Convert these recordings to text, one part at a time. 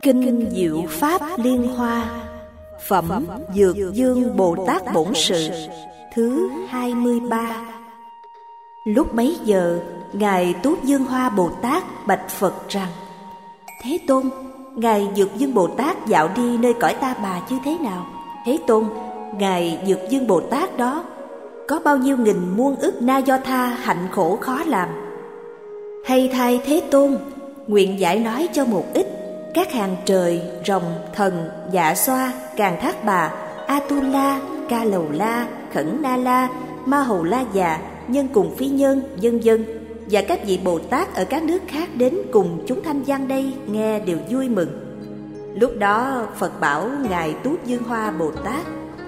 Kinh Diệu Pháp Liên Hoa, phẩm Dược Dương Bồ Tát Bổn Sự, thứ 23. Lúc bấy giờ, Ngài Túc Dương Hoa Bồ Tát bạch Phật rằng: Thế Tôn, Ngài Dược Dương Bồ Tát dạo đi nơi cõi Ta Bà như thế nào? Thế Tôn, Ngài Dược Dương Bồ Tát đó có bao nhiêu nghìn muôn ức na do tha hạnh khổ khó làm? Hay thay Thế Tôn, nguyện giải nói cho một ít. Các hàng trời, rồng, thần, dạ xoa, Càn Thác Bà, Atula, Ca Lầu La, Khẩn Na La, Ma Hầu La Già, Nhân Cùng Phi Nhân, vân vân, và các vị Bồ Tát ở các nước khác đến cùng chúng thanh văn đây nghe đều vui mừng. Lúc đó Phật bảo Ngài Túc Dương Hoa Bồ Tát: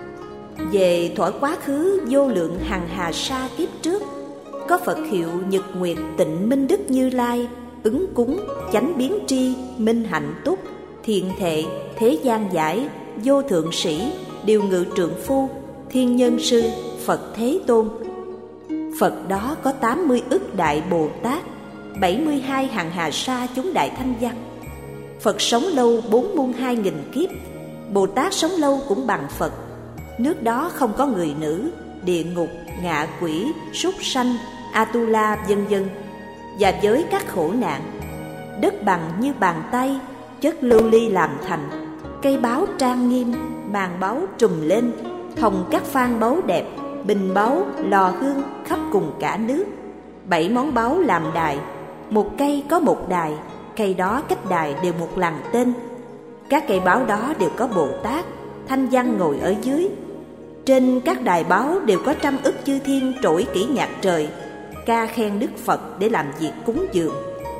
về thuở quá khứ vô lượng hằng hà sa kiếp trước, có Phật hiệu Nhật Nguyệt Tịnh Minh Đức Như Lai, ứng cúng, chánh biến tri, minh hạnh túc, thiện thệ, thế gian giải, vô thượng sĩ, điều ngự trượng phu, thiên nhân sư, Phật Thế Tôn. Phật đó có 80 ức đại Bồ Tát, 72 hằng hà sa chúng đại thanh văn. Phật sống lâu 4 muôn 2.000 kiếp, Bồ Tát sống lâu cũng bằng Phật. Nước đó không có người nữ, địa ngục, ngạ quỷ, súc sanh, Atula, vân vân. Và với các khổ nạn, đất bằng như bàn tay, chất lưu ly làm thành, cây báo trang nghiêm, màn báo trùm lên, hồng các phan báu đẹp, bình báu, lò hương khắp cùng cả nước. 7 món báu làm đài, một cây có một đài, cây đó cách đài đều một lằn tên. Các cây báo đó đều có Bồ Tát, thanh văn ngồi ở dưới. Trên các đài báo đều có trăm ức chư thiên trỗi kỹ nhạc trời, ca khen Đức Phật để làm việc cúng dường.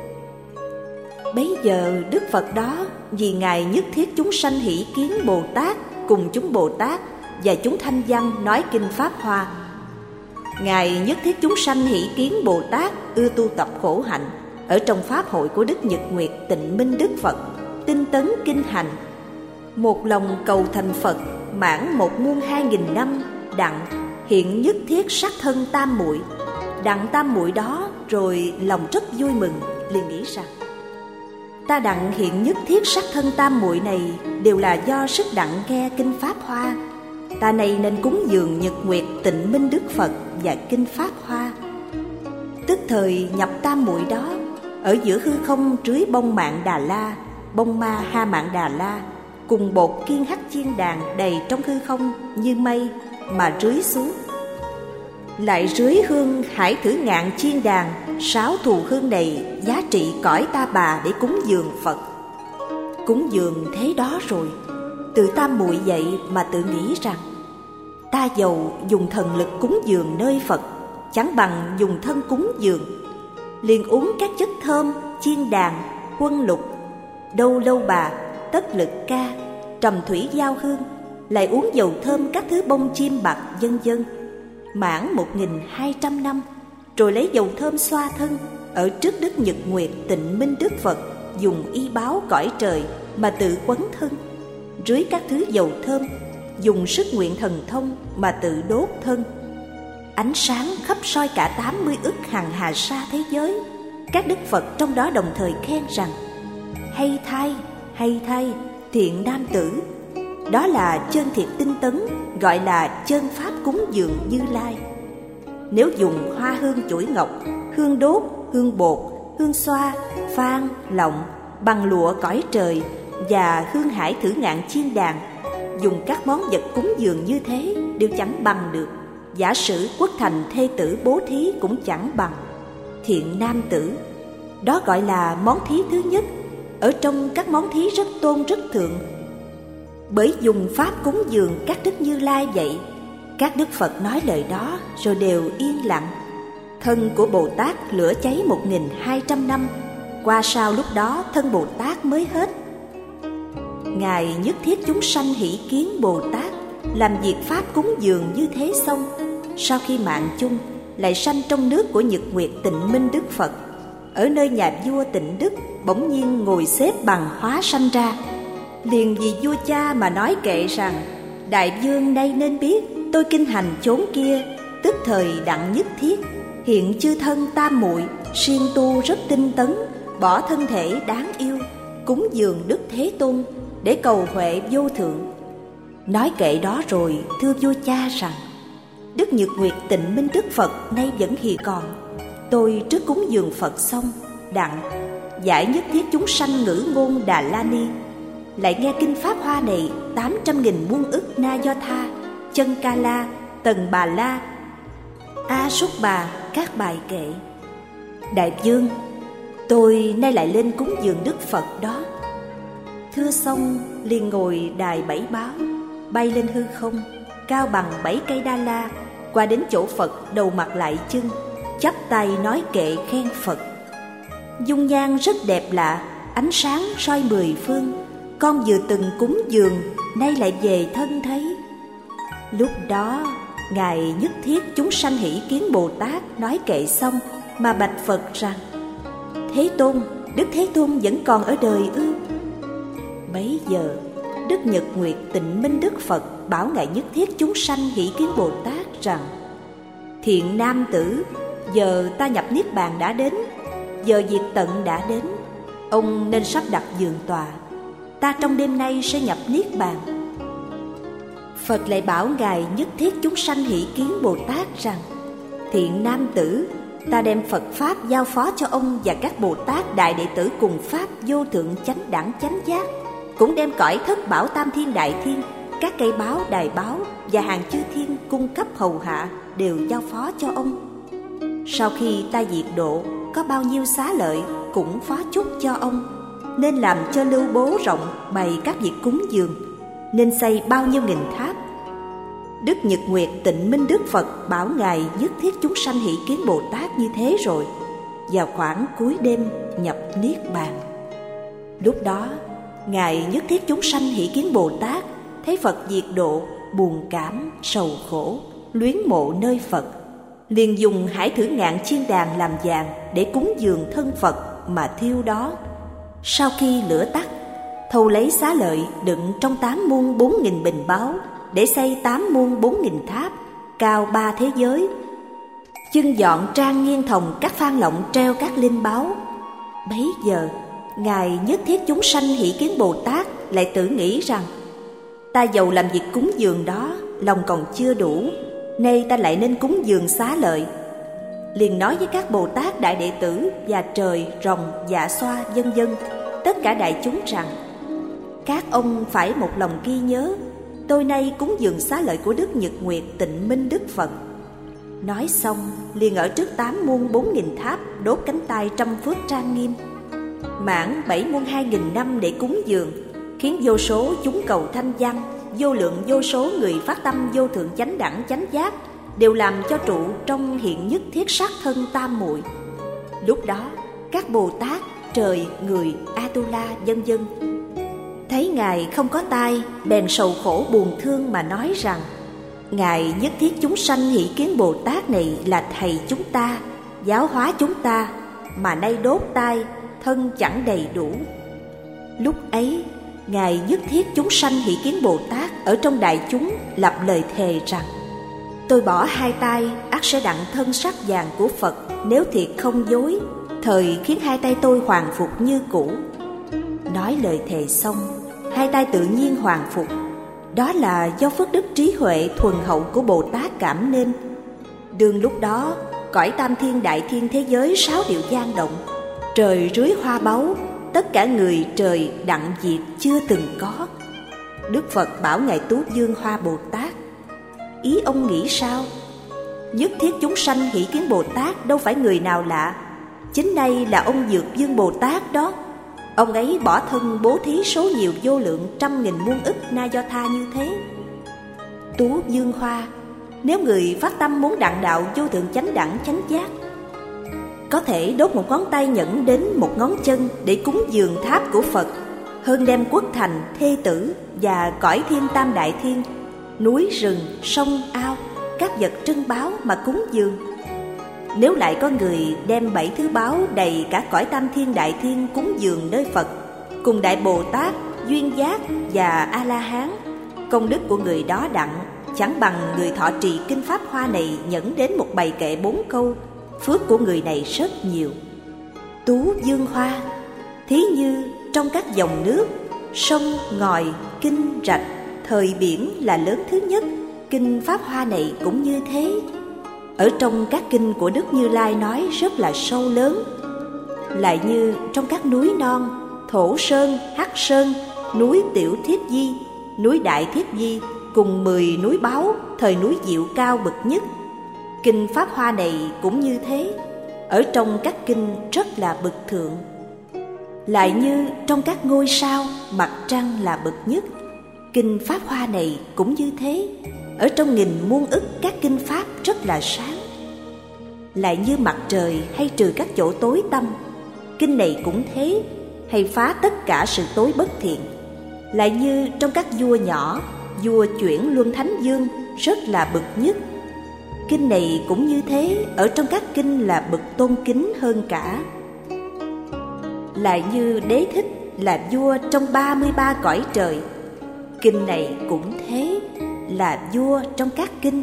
Bấy giờ Đức Phật đó vì Ngài nhất thiết chúng sanh hỷ kiến Bồ Tát cùng chúng Bồ Tát và chúng thanh văn nói kinh Pháp Hoa. Ngài nhất thiết chúng sanh hỷ kiến Bồ Tát ưa tu tập khổ hạnh ở trong Pháp hội của Đức Nhật Nguyệt Tịnh Minh Đức Phật, tinh tấn kinh hành, một lòng cầu thành Phật, mãn 1 muôn 2.000 năm, đặng hiện nhất thiết sắc thân tam muội. Đặng tam muội đó rồi lòng rất vui mừng, liền nghĩ rằng: ta đặng hiện nhất thiết sắc thân tam muội này đều là do sức đặng nghe kinh Pháp Hoa. Ta này nên cúng dường Nhật Nguyệt Tịnh Minh Đức Phật và kinh Pháp Hoa. Tức thời nhập tam muội đó, ở giữa hư không rưới bông mạng Đà La, bông ma ha mạng Đà La, cùng bột kiên hắc chiên đàn đầy trong hư không như mây mà rưới xuống. Lại rưới hương hải thử ngạn chiên đàn, 6 thù hương này giá trị cõi Ta Bà để cúng dường Phật. Cúng dường thế đó rồi, từ tam muội dậy mà tự nghĩ rằng: ta dầu dùng thần lực cúng dường nơi Phật, chẳng bằng dùng thân cúng dường. Liền uống các chất thơm, chiên đàn, huân lục, đâu lâu bà, tất lực ca, trầm thủy giao hương, lại uống dầu thơm các thứ bông chim bạc vân vân. Mãn 1200 năm, rồi lấy dầu thơm xoa thân ở trước Đức Nhật Nguyệt Tịnh Minh Đức Phật, dùng y báo cõi trời mà tự quấn thân. Rưới các thứ dầu thơm, dùng sức nguyện thần thông mà tự đốt thân. Ánh sáng khắp soi cả 80 ức hằng hà sa thế giới. Các đức Phật trong đó đồng thời khen rằng: hay thay, thiện nam tử. Đó là chân thiệt tinh tấn, gọi là chân pháp cúng dường Như Lai. Nếu dùng hoa hương chuỗi ngọc, hương đốt, hương bột, hương xoa, phan, lọng, bằng lụa cõi trời và hương hải thử ngạn chiên đàn, dùng các món vật cúng dường như thế đều chẳng bằng được. Giả sử quốc thành thê tử bố thí cũng chẳng bằng. Thiện nam tử, đó gọi là món thí thứ nhất, ở trong các món thí rất tôn rất thượng. Bởi dùng pháp cúng dường các đức Như Lai vậy. Các đức Phật nói lời đó rồi đều yên lặng. Thân của Bồ Tát lửa cháy 1200 năm, qua sau lúc đó thân Bồ Tát mới hết. Ngài nhất thiết chúng sanh hỷ kiến Bồ Tát, làm việc pháp cúng dường như thế xong, sau khi mạng chung lại sanh trong nước của Nhật Nguyệt Tịnh Minh Đức Phật. Ở nơi nhà vua Tịnh Đức bỗng nhiên ngồi xếp bằng hóa sanh ra. Liền vì vua cha mà nói kệ rằng: đại vương nay nên biết, tôi kinh hành chốn kia, tức thời đặng nhất thiết hiện chư thân tam muội, siêng tu rất tinh tấn, bỏ thân thể đáng yêu, cúng dường Đức Thế Tôn để cầu huệ vô thượng. Nói kệ đó rồi thưa vua cha rằng: Đức Nhật Nguyệt Tịnh Minh Đức Phật nay vẫn hiện còn. Tôi trước cúng dường Phật xong, đặng giải nhất thiết chúng sanh ngữ ngôn Đà La Ni, lại nghe kinh Pháp Hoa này 800.000 muôn ức Na Do Tha, Chân Ca La, Tần Bà La, A Súc Bà các bài kệ. Đại vương, tôi nay lại lên cúng dường Đức Phật đó. Thưa xong liền ngồi đài 7 báo, bay lên hư không, cao bằng 7 cây đa la, qua đến chỗ Phật đầu mặt lại chân, chắp tay nói kệ khen Phật. Dung nhan rất đẹp lạ, ánh sáng soi mười phương, con vừa từng cúng dường, nay lại về thân thấy. Lúc đó Ngài Nhất Thiết Chúng Sanh Hỷ Kiến Bồ Tát nói kệ xong mà bạch Phật rằng: Thế Tôn, Đức Thế Tôn vẫn còn ở đời ư? Bấy giờ Đức Nhật Nguyệt Tịnh Minh Đức Phật bảo Ngài Nhất Thiết Chúng Sanh Hỷ Kiến Bồ Tát rằng: Thiện nam tử, giờ ta nhập Niết Bàn đã đến, giờ diệt tận đã đến, ông nên sắp đặt giường tọa, ta trong đêm nay sẽ nhập Niết Bàn. Phật lại bảo Ngài Nhất Thiết Chúng Sanh Hỷ Kiến Bồ Tát rằng: Thiện nam tử, ta đem Phật Pháp giao phó cho ông và các Bồ Tát đại đệ tử cùng Pháp vô thượng chánh đẳng chánh giác, cũng đem cõi thất bảo tam thiên đại thiên, các cây báo đài báo và hàng chư thiên cung cấp hầu hạ đều giao phó cho ông. Sau khi ta diệt độ, có bao nhiêu xá lợi cũng phó chúc cho ông, nên làm cho lưu bố rộng bày các việc cúng dường, nên xây bao nhiêu nghìn tháp. Đức Nhật Nguyệt Tịnh Minh Đức Phật bảo Ngài Nhất Thiết Chúng Sanh Hỷ Kiến Bồ Tát như thế rồi, vào khoảng cuối đêm nhập Niết Bàn. Lúc đó Ngài Nhất Thiết Chúng Sanh Hỷ Kiến Bồ Tát thấy Phật diệt độ, buồn cảm, sầu khổ, luyến mộ nơi Phật, liền dùng hải thử ngạn chiên đàn làm vàng để cúng dường thân Phật mà thiêu đó. Sau khi lửa tắt, thâu lấy xá lợi đựng trong 8 muôn 4.000 bình báu để xây 8 muôn 4.000 tháp, cao 3 thế giới. Chưng dọn trang nghiêng thòng các phan lọng treo các linh báu. Bấy giờ Ngài Nhất Thiết Chúng Sanh Hỷ Kiến Bồ Tát lại tự nghĩ rằng: Ta dầu làm việc cúng dường đó, lòng còn chưa đủ, nay ta lại nên cúng dường xá lợi. Liền nói với các Bồ Tát đại đệ tử và trời, rồng, dạ xoa vân vân, tất cả đại chúng rằng: Các ông phải một lòng ghi nhớ, tôi nay cúng dường xá lợi của Đức Nhật Nguyệt Tịnh Minh Đức Phật. Nói xong liền ở trước 8 muôn 4.000 tháp đốt cánh tay trăm phước trang nghiêm, mãn 7 muôn 2.000 năm để cúng dường, khiến vô số chúng cầu thanh văn, vô lượng vô số người phát tâm vô thượng chánh đẳng chánh giác đều làm cho trụ trong hiện nhất thiết sắc thân tam muội. Lúc đó các Bồ Tát, trời, người, Atula vân vân thấy Ngài không có tai, bèn sầu khổ buồn thương mà nói rằng: Ngài Nhất Thiết Chúng Sanh Hỷ Kiến Bồ Tát này là thầy chúng ta, giáo hóa chúng ta, mà nay đốt tai, thân chẳng đầy đủ. Lúc ấy Ngài Nhất Thiết Chúng Sanh Hỷ Kiến Bồ Tát ở trong đại chúng lập lời thề rằng: Tôi bỏ 2 tay, ắt sẽ đặng thân sắc vàng của Phật, nếu thiệt không dối, thời khiến 2 tay tôi hoàn phục như cũ. Nói lời thề xong, 2 tay tự nhiên hoàn phục. Đó là do phước đức trí huệ thuần hậu của Bồ Tát cảm nên. Đương lúc đó, cõi tam thiên đại thiên thế giới 6 điệu vang động, trời rưới hoa báu, tất cả người trời đặng diệt chưa từng có. Đức Phật bảo Ngài Tú Dương Hoa Bồ Tát: Ý ông nghĩ sao? Nhất Thiết Chúng Sanh Hỷ Kiến Bồ Tát đâu phải người nào lạ, chính đây là ông Dược Dương Bồ Tát đó. Ông ấy bỏ thân bố thí số nhiều vô lượng 100.000 muôn ức Na Do Tha như thế. Tú Dương Hoa, nếu người phát tâm muốn đặng đạo vô thượng chánh đẳng chánh giác, có thể đốt một ngón tay nhẫn đến một ngón chân để cúng dường tháp của Phật, hơn đem quốc thành, thê tử và cõi thiên tam đại thiên, núi rừng, sông ao, các vật trân báu mà cúng dường. Nếu lại có người đem 7 thứ báu đầy cả cõi tam thiên đại thiên cúng dường nơi Phật, cùng đại Bồ Tát, duyên giác và A-la-hán, công đức của người đó đặng chẳng bằng người thọ trì kinh Pháp Hoa này nhẫn đến một bài kệ 4 câu. Phước của người này rất nhiều. Tú Dương Hoa, thí như trong các dòng nước, sông, ngòi, kinh, rạch, thời biển là lớn thứ nhất, kinh Pháp Hoa này cũng như thế. Ở trong các kinh của Đức Như Lai nói rất là sâu lớn. Lại như trong các núi non, Thổ Sơn, Hắc Sơn, núi Tiểu Thiết Di, núi Đại Thiết Di cùng 10 núi Báu, thời núi Diệu cao bậc nhất. Kinh Pháp Hoa này cũng như thế, ở trong các kinh rất là bậc thượng. Lại như trong các ngôi sao, mặt trăng là bậc nhất. Kinh Pháp Hoa này cũng như thế, ở trong nghìn muôn ức các kinh Pháp rất là sáng. Lại như mặt trời hay trừ các chỗ tối tăm, kinh này cũng thế, hay phá tất cả sự tối bất thiện. Lại như trong các vua nhỏ, vua chuyển Luân Thánh Dương rất là bậc nhất. Kinh này cũng như thế, ở trong các kinh là bậc tôn kính hơn cả. Lại như Đế Thích là vua trong 33 cõi trời, kinh này cũng thế, là vua trong các kinh.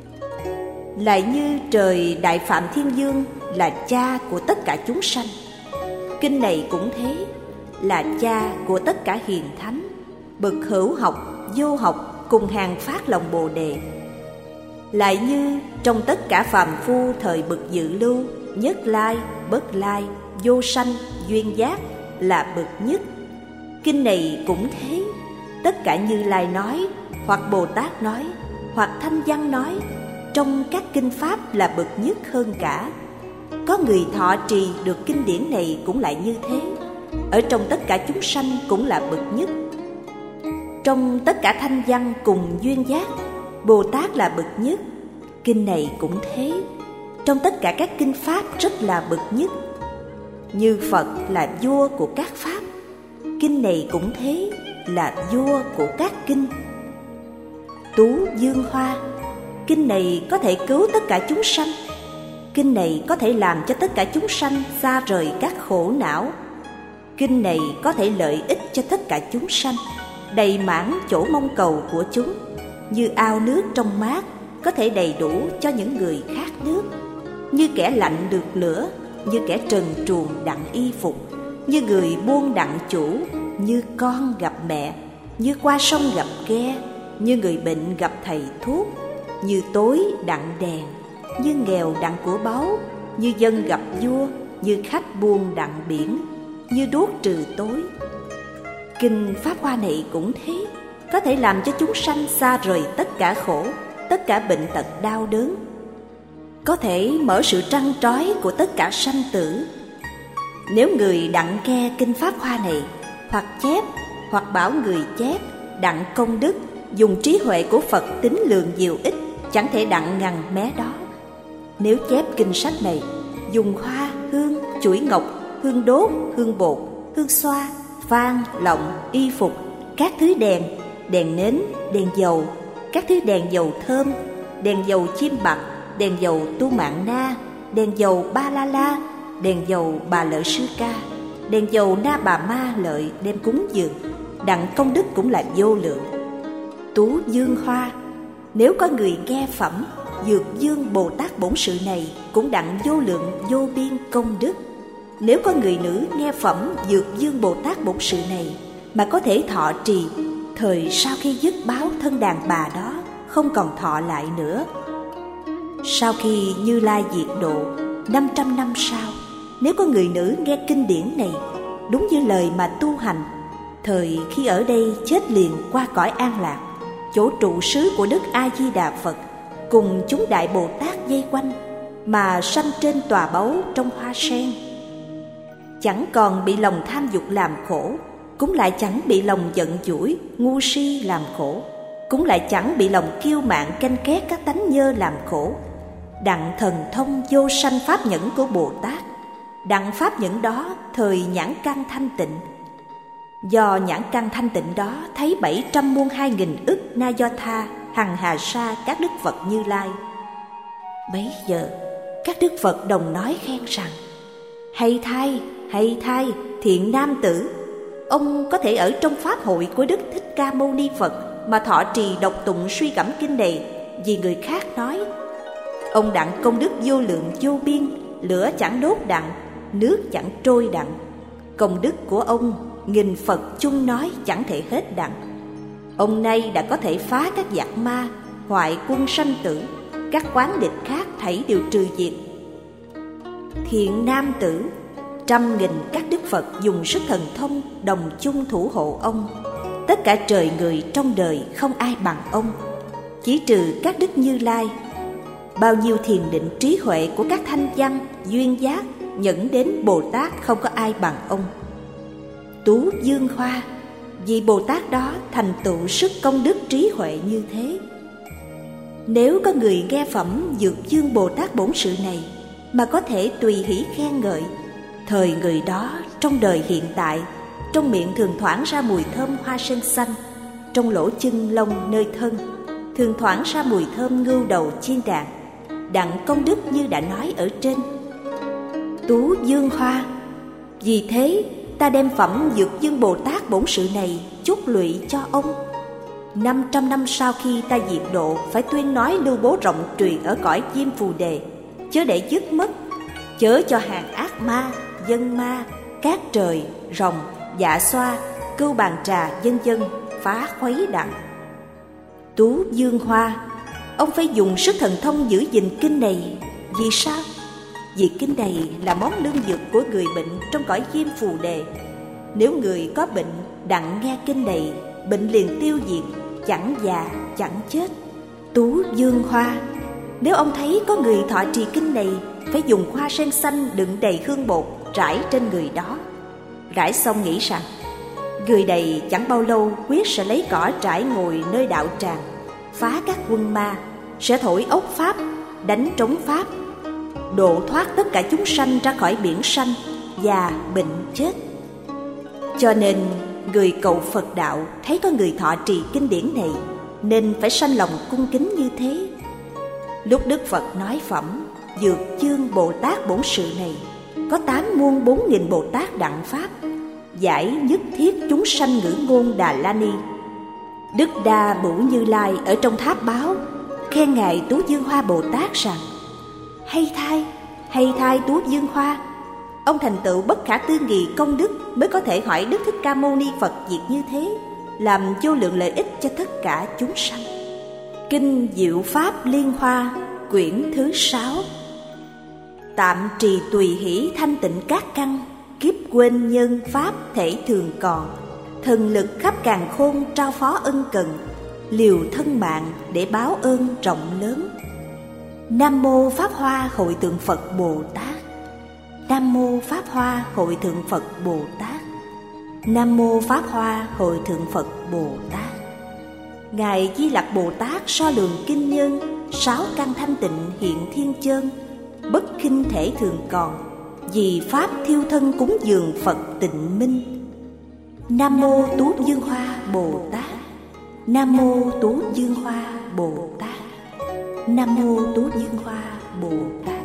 Lại như trời Đại Phạm Thiên Dương là cha của tất cả chúng sanh, kinh này cũng thế, là cha của tất cả hiền thánh, bậc hữu học, vô học cùng hàng phát lòng Bồ Đề. Lại như trong tất cả phàm phu thời bậc dự lưu, nhất lai, bất lai, vô sanh, duyên giác là bậc nhất. Kinh này cũng thế, tất cả Như Lai nói, hoặc Bồ Tát nói, hoặc Thanh Văn nói, trong các kinh Pháp là bậc nhất hơn cả. Có người thọ trì được kinh điển này cũng lại như thế, ở trong tất cả chúng sanh cũng là bậc nhất. Trong tất cả Thanh Văn cùng duyên giác, Bồ Tát là bậc nhất. Kinh này cũng thế, trong tất cả các kinh Pháp rất là bậc nhất. Như Phật là vua của các Pháp, kinh này cũng thế, là vua của các kinh. Tú Dương Hoa, kinh này có thể cứu tất cả chúng sanh. Kinh này có thể làm cho tất cả chúng sanh xa rời các khổ não. Kinh này có thể lợi ích cho tất cả chúng sanh, đầy mãn chỗ mong cầu của chúng. Như ao nước trong mát, có thể đầy đủ cho những người khát nước. Như kẻ lạnh được lửa, như kẻ trần truồng đặng y phục, như người buôn đặng chủ, như con gặp mẹ, như qua sông gặp ghe, như người bệnh gặp thầy thuốc, như tối đặng đèn, như nghèo đặng của báu, như dân gặp vua, như khách buôn đặng biển, như đuốc trừ tối. Kinh Pháp Hoa này cũng thế, có thể làm cho chúng sanh xa rời tất cả khổ, tất cả bệnh tật đau đớn, có thể mở sự trăn trói của tất cả sanh tử. Nếu người đặng nghe kinh Pháp Hoa này, hoặc chép, hoặc bảo người chép, đặng công đức, dùng trí huệ của Phật tính lượng diệu ích, chẳng thể đặng ngằn mé đó. Nếu chép kinh sách này, dùng hoa, hương, chuỗi ngọc, hương đốt, hương bột, hương xoa, phan, lọng, y phục, các thứ đèn, đèn nến, đèn dầu, các thứ đèn dầu thơm, đèn dầu chim bạc, đèn dầu tu mạng na, đèn dầu ba la la, đèn dầu bà lợi sư ca, đèn dầu na bà ma lợi đem cúng dường, đặng công đức cũng là vô lượng. Tú Dương Hoa, nếu có người nghe phẩm Dược Dương Bồ Tát Bổn Sự này, cũng đặng vô lượng vô biên công đức. Nếu có người nữ nghe phẩm Dược Dương Bồ Tát Bổn Sự này mà có thể thọ trì, thời sau khi dứt báo thân đàn bà đó không còn thọ lại nữa. Sau khi Như Lai diệt độ 500 năm sau, nếu có người nữ nghe kinh điển này đúng như lời mà tu hành, thời khi ở đây chết liền qua cõi an lạc, chỗ trụ xứ của Đức A Di Đà Phật cùng chúng đại Bồ Tát vây quanh, mà sanh trên tòa báu trong hoa sen, chẳng còn bị lòng tham dục làm khổ, cũng lại chẳng bị lòng giận dỗi ngu si làm khổ, cũng lại chẳng bị lòng kiêu mạn canh két các tánh nhơ làm khổ. Đặng thần thông vô sanh pháp nhẫn của Bồ Tát, đặng pháp nhẫn đó thời nhãn căn thanh tịnh. Do nhãn căn thanh tịnh đó thấy 700 muôn 2.000 ức na do tha hằng hà sa các đức Phật Như Lai. Bấy giờ các đức Phật đồng nói khen rằng: hay thay thiện nam tử, ông có thể ở trong pháp hội của Đức Thích Ca Mâu Ni Phật mà thọ trì đọc tụng suy gẫm kinh này, vì người khác nói. Ông đặng công đức vô lượng vô biên, lửa chẳng đốt đặng, nước chẳng trôi đặng. Công đức của ông nghìn Phật chung nói chẳng thể hết đặng. Ông nay đã có thể phá các giặc ma, hoại quân sanh tử, các quán địch khác thảy đều trừ diệt. Thiện nam tử, trăm nghìn các đức Phật dùng sức thần thông đồng chung thủ hộ ông. Tất cả trời người trong đời không ai bằng ông, chỉ trừ các đức Như Lai. Bao nhiêu thiền định trí huệ của các thanh văn, duyên giác, nhẫn đến Bồ Tát không có ai bằng ông. Tú Dương Hoa, vì Bồ Tát đó thành tựu sức công đức trí huệ như thế. Nếu có người nghe phẩm Dược Dương Bồ Tát Bổn Sự này mà có thể tùy hỷ khen ngợi, thời người đó trong đời hiện tại, trong miệng thường thoảng ra mùi thơm hoa sen xanh, trong lỗ chân lông nơi thân thường thoảng ra mùi thơm ngưu đầu chiên đàn, đặng công đức như đã nói ở trên. Tú Dương Hoa, vì thế ta đem phẩm Dược Dương Bồ Tát Bổn Sự này chúc lụy cho ông. 500 năm sau khi ta diệt độ, phải tuyên nói lưu bố rộng truyền ở cõi Diêm Phù Đề, chớ để dứt mất, chớ cho hàng ác ma, dân ma, cát trời, rồng, dạ xoa, cưu bàn trà vân vân phá khuấy đặng. Tú Dương Hoa, ông phải dùng sức thần thông giữ gìn kinh này. Vì sao? Vì kinh này là món lương dược của người bệnh trong cõi Diêm Phù Đề. Nếu người có bệnh đặng nghe kinh này, bệnh liền tiêu diệt, chẳng già chẳng chết. Tú Dương Hoa, nếu ông thấy có người thọ trì kinh này, phải dùng hoa sen xanh đựng đầy hương bột trải trên người đó. Rải xong nghĩ rằng người này chẳng bao lâu quyết sẽ lấy cỏ trải ngồi nơi đạo tràng, phá các quân ma, sẽ thổi ốc pháp, đánh trống pháp, độ thoát tất cả chúng sanh ra khỏi biển sanh, già bệnh chết. Cho nên người cầu Phật đạo thấy có người thọ trì kinh điển này, nên phải sanh lòng cung kính như thế. Lúc Đức Phật nói phẩm Dược Dương Bồ Tát Bổn Sự này, có 8 muôn 4.000 Bồ Tát đặng pháp, giải nhất thiết chúng sanh ngữ ngôn Đà La Ni. Đức Đa Bửu Như Lai ở trong tháp báo khen ngài Tú Dương Hoa Bồ Tát rằng: hay thay Tú Dương Hoa, ông thành tựu bất khả tư nghị công đức mới có thể hỏi Đức Thích Ca Mâu Ni Phật việc như thế, làm vô lượng lợi ích cho tất cả chúng sanh. Kinh Diệu Pháp Liên Hoa, quyển thứ 6. Tạm trì tùy hỷ thanh tịnh các căn, kiếp quên nhân pháp thể thường còn, thần lực khắp càn khôn trao phó ân cần, liều thân mạng để báo ơn rộng lớn. Nam mô Pháp Hoa Hội Thượng Phật Bồ Tát. Nam mô Pháp Hoa Hội Thượng Phật Bồ Tát. Nam mô Pháp Hoa Hội Thượng Phật Bồ Tát. Ngài Di Lặc Bồ Tát so lường kinh nhân, 6 căn thanh tịnh hiện thiên chơn, bất khinh thể thường còn, vì pháp thiêu thân cúng dường Phật tịnh minh. Nam mô Tú Dương Hoa Bồ Tát. Nam mô Tú Dương Hoa Bồ Tát. Nam mô Tú Dương Hoa Bồ Tát.